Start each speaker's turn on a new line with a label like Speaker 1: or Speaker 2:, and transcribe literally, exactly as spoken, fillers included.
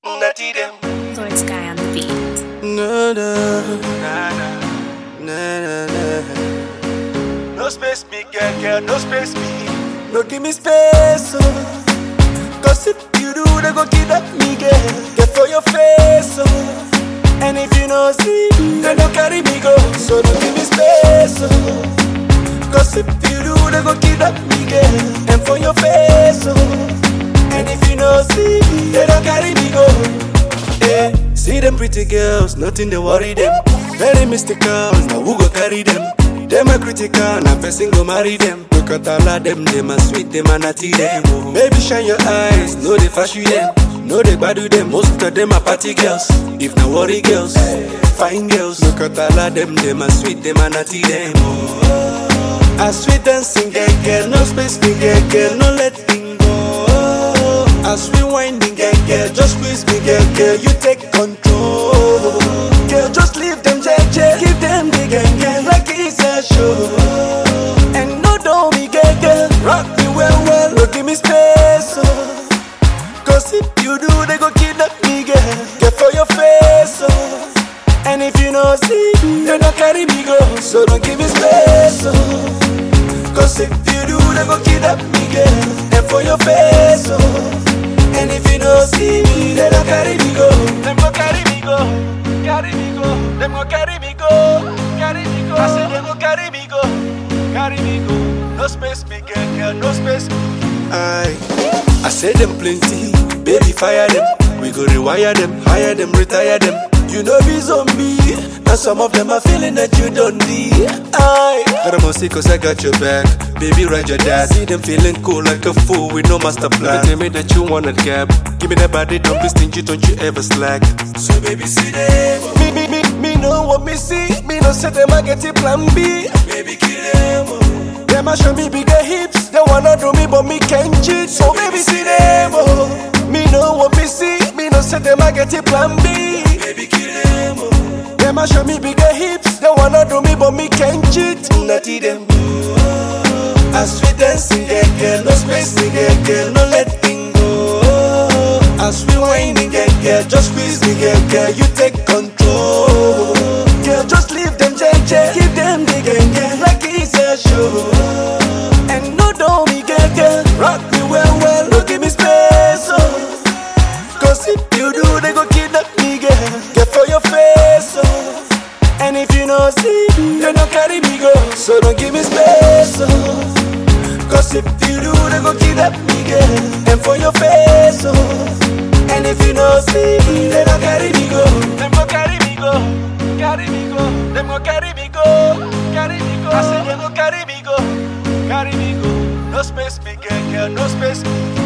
Speaker 1: Natty them.
Speaker 2: Lord Sky on the beat.
Speaker 3: No, no,
Speaker 1: Nah, nah.
Speaker 3: no, no, no.
Speaker 1: No space me, girl, girl, no space me.
Speaker 3: No give me space, oh. Cause if you do, they go kidnap me, girl. Get for your face, oh. And if you no see, they don't carry me go. So don't give me space, oh. Cause if you do, they go kidnap me, girl. And for your face, oh. And if you no see, they don't carry me go. Yeah. See them pretty girls, nothing they worry them. Very mystical, now who go carry them? Them a critical, now person go marry them. Look at all of them, them a sweet, them a natty them. Oh. Baby shine your eyes, know they flash you them. Know they bad with them, most of them are party girls. If not worry girls, fine girls. Look at all of them, them a sweet, them a natty them. Oh. A sweet dancing girl, girl, no space me girl, girl, no letting go. As we winding girl, girl, just squeeze me girl, girl, you take control. Girl, just leave them J J, give them the gang gang like it's a show. And no don't me girl, girl, rock me well well, no give me space, oh. Cause if you do, they go kidnap me girl, get for your face, oh. And if you no see, they don't carry me go, so don't give me space, oh. Cause if you do, they go kidnap me girl, and for your face, oh. And if you no see me, they don't carry me go.
Speaker 1: Them go carry me go, carry me go. Them go carry me go, carry me go. I say them go carry me go, carry me go. No space me, girl, girl, no space me.
Speaker 3: Aye, I say them plenty, baby fire them. We go rewire them, hire them, retire them. You know be zombie, and some of them are feeling that you don't need. Aye, but I'm see cause I got your back. Baby ride your dad, see them feeling cool like a fool with no master plan. Tell me that you want a gap, give me that body, don't be stingy, don't you ever slack. So baby see them, me, me, me, me know what me see. Me no say them I get it plan B. Baby kill them, them a show me bigger hips. They wanna do me but me can't cheat. So baby see them, oh. Me know what me see. Me no say them I get it plan B. Baby kill them, oh. Them a show me bigger hips. They wanna do me but me can't cheat. Natty them, oh. As we dancing, girl, girl, no spacing, girl, girl, no letting go. As we whining, girl, girl, just squeeze me, girl, girl, you take control. Girl, just leave them J J, give them the gang gang like it's a show. And no don't me, girl, girl, rock me well well, no give me space, oh. Cause if you do, they go kidnap me, girl, get for your face, oh. And if you no see, they don't carry me go, so don't give me space, oh. Cause if you do, they go kidnap me, girl, and for your face, oh. And if you no see, they don't carry me go.
Speaker 1: Them go carry me go, carry me go. Them go carry me go, carry me go. I say them go carry me go, carry me go. No space me, girl, girl, no space me.